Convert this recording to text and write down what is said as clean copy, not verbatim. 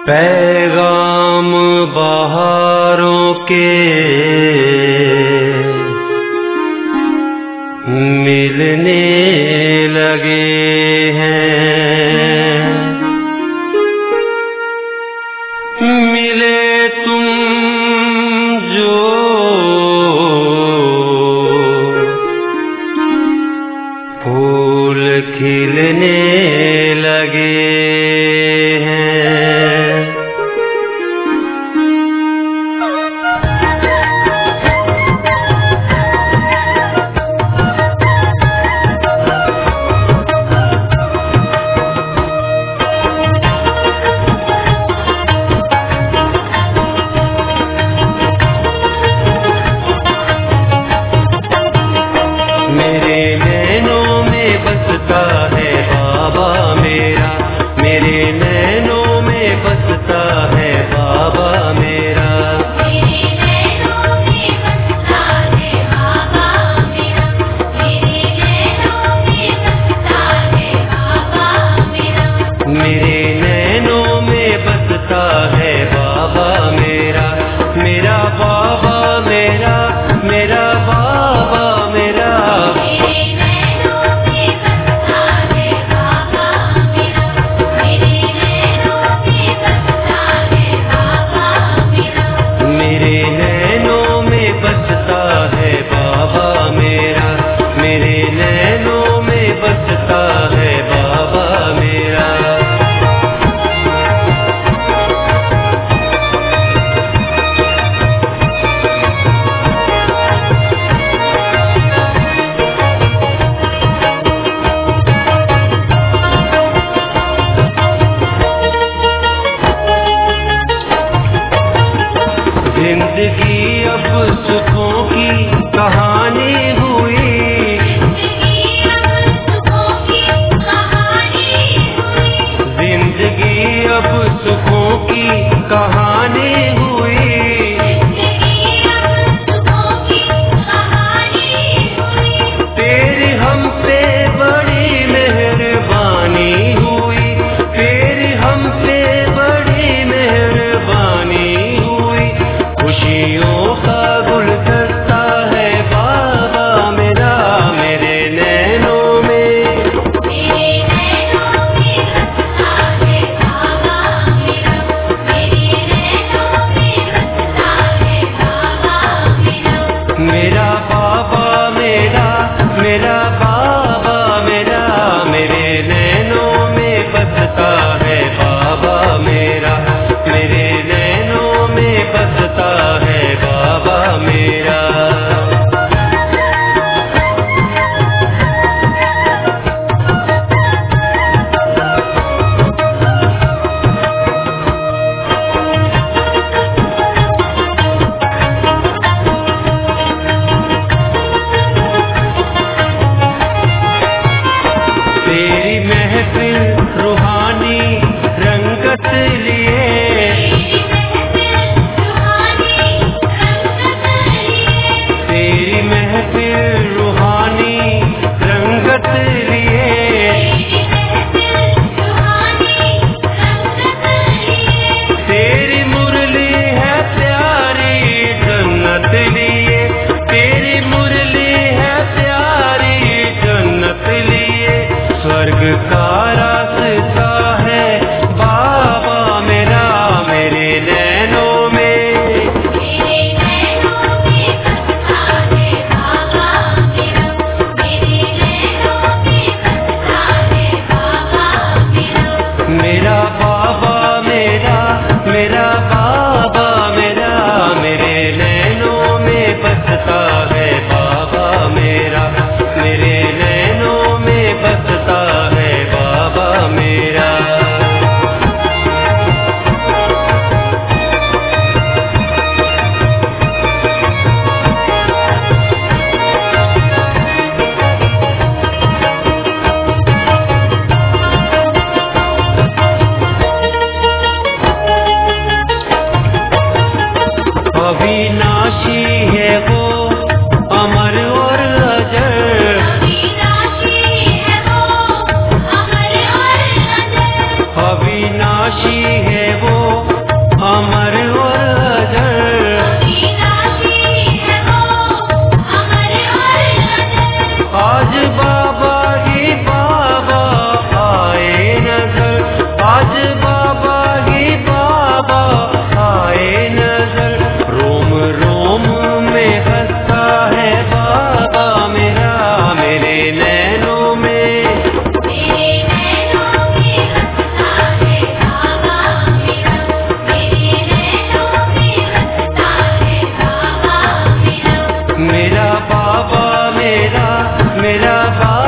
पैगाम बहारों के मिलने लगे हैं। मिले तुम जो फूल खिलने लगे हैं। मेरे नैनों में बसता है बाबा मेरा, मेरे नैनों में बसता है बाबा मेरा। मेरे नैनों में बसता है बाबा मेरा, मेरे नैनों में बसता है बाबा मेरा। मेरे नैनों में बसता है बाबा मेरा, मेरा बाबा मेरा, मेरा बाबा मेरा। मेरे नैनों में बसता है बाबा मेरा, मेरे नैनों में बसता है बाबा मेरा। मेरे नैनों में बसता है बाबा मेरा, मेरे नैनों में बसता है बाबा मेरा। जिंदगी अब सुखों की कहानी हुई, जिंदगी अब सुखों की कहानी हुई, जिंदगी अब सुखों की कहानी हुई। जिंदगी अब सुखों की कहानी हुई। तेरी हम पे बड़ी मेहरबानी हुई, तेरी हम पे बड़ी मेहरबानी हुई। खुशियों का गुलदस्ता है बाबा मेरा, मेरे नैनों में। मेरे नैनों में बसता है बाबा मेरा, मेरे नैनों में बसता है बाबा मेरा। मेरा बाबा मेरा, मेरा बाबा मेरा, मेरे नैनों में बसता है बाबा मेरा, मेरे नैनों में बसता है बाबा मेरा। मेरा बाबा मेरा बाबा